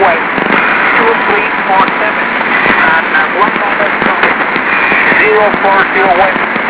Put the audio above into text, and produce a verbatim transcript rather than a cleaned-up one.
runway two three four seven and uh, one minus zero four zero west.